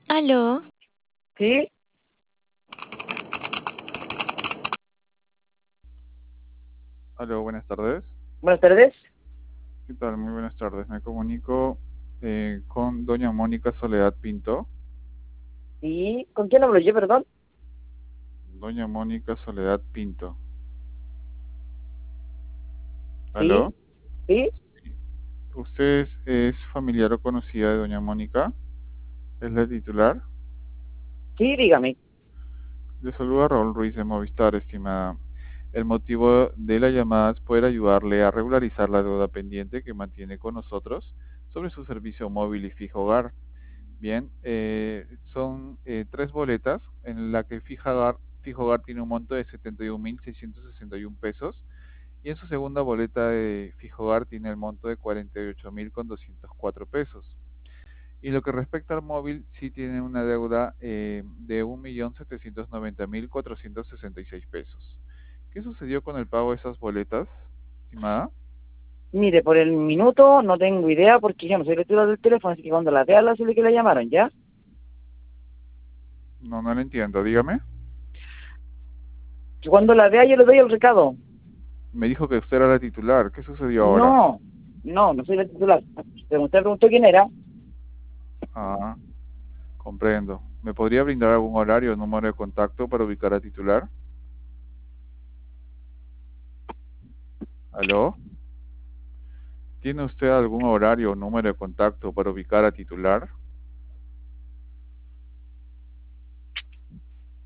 Aló, Sí, Aló, buenas tardes. buenas tardes. ¿Qué tal? Muy buenas tardes. Me comunico con doña Mónica Soledad Pinto. Sí, ¿con quién hablo yo, perdón? Doña Mónica Soledad Pinto. Sí, ¿Aló? sí, ¿Usted es familiar o conocida de doña Mónica? ¿Es la titular? sí, dígame. Le saluda Raúl Ruiz de Movistar, estimada. El motivo de la llamada es poder ayudarle a regularizar la deuda pendiente que mantiene con nosotros sobre su servicio móvil y fijo hogar. Bien, son tres boletas en la que Fijo Hogar tiene un monto de 71.661 pesos y en su segunda boleta de Fijo Hogar tiene el monto de 48.204 pesos. Y lo que respecta al móvil, sí tiene una deuda de 1.790.466 pesos. ¿Qué sucedió con el pago de esas boletas, estimada? Mire, por el minuto no tengo idea porque yo no soy el titular del teléfono, así que cuando la vea, la sé de que la llamaron, ¿ya? No, no lo entiendo, dígame. Que cuando la vea yo le doy el recado. Me dijo que usted era la titular. ¿Qué sucedió ahora? No, no soy la titular. Usted preguntó quién era. Ah. Comprendo. ¿Me podría brindar algún horario o número de contacto para ubicar a titular? ¿Aló? ¿Tiene usted algún horario o número de contacto para ubicar a titular?